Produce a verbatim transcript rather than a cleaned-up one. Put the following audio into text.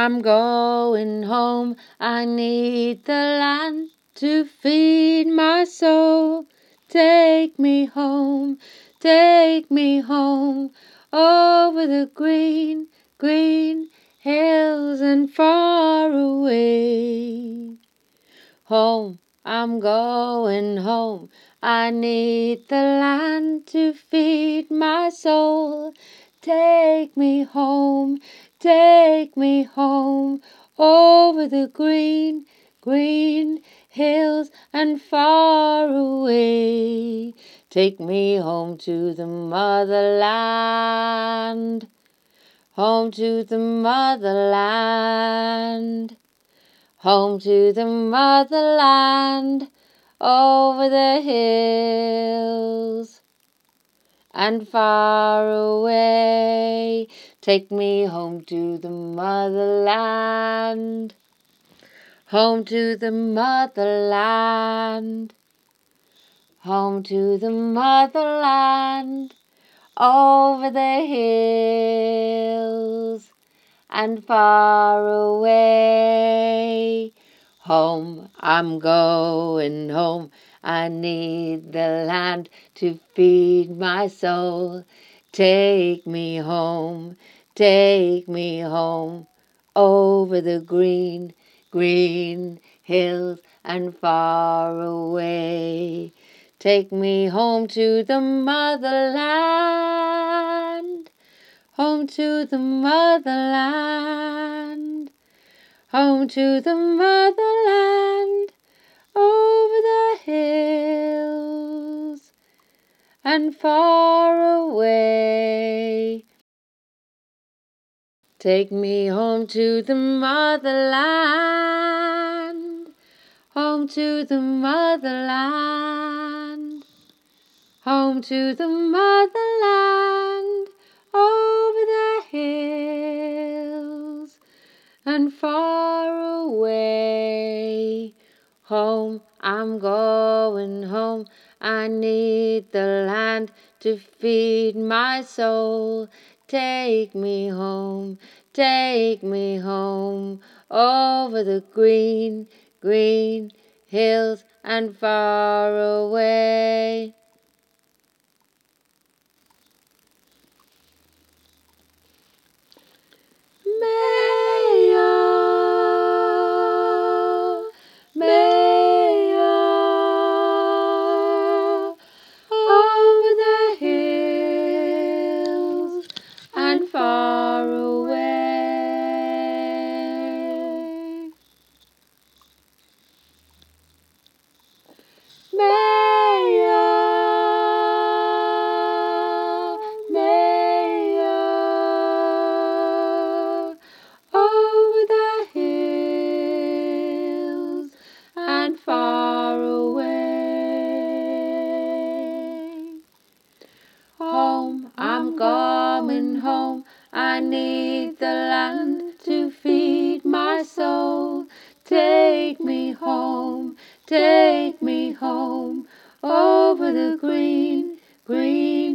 I'm going home. I need the land to feed my soul. Take me home, take me home, over the green, green hills and far away. Home, I'm going home. I need the land to feed my soul. Take me home, take me home, over the green, green hills and far away. Take me home to the motherland, home to the motherland. Home to the motherland, over the hills and far away. Take me home to the motherland, home to the motherland, home to the motherland, over the hills and far away. Home, I'm going home. I need the land to feed my soul. Take me home, take me home, over the green, green hills and far away. Take me home to the motherland, home to the motherland, home to the motherland, over the hills and far away. Take me home to the motherland, home to the motherland, home to the motherland, over the hills and far away. Home, I'm going home. I need the land to feed my soul. Take me home, take me home, over the green, green hills and far away. Mayor, Mayor, over the hills and far away. Mayor, Mayor, over the hills and far away. Home, I'm coming home. I need the land to feed my soul. Take me home, take me home, over the green, green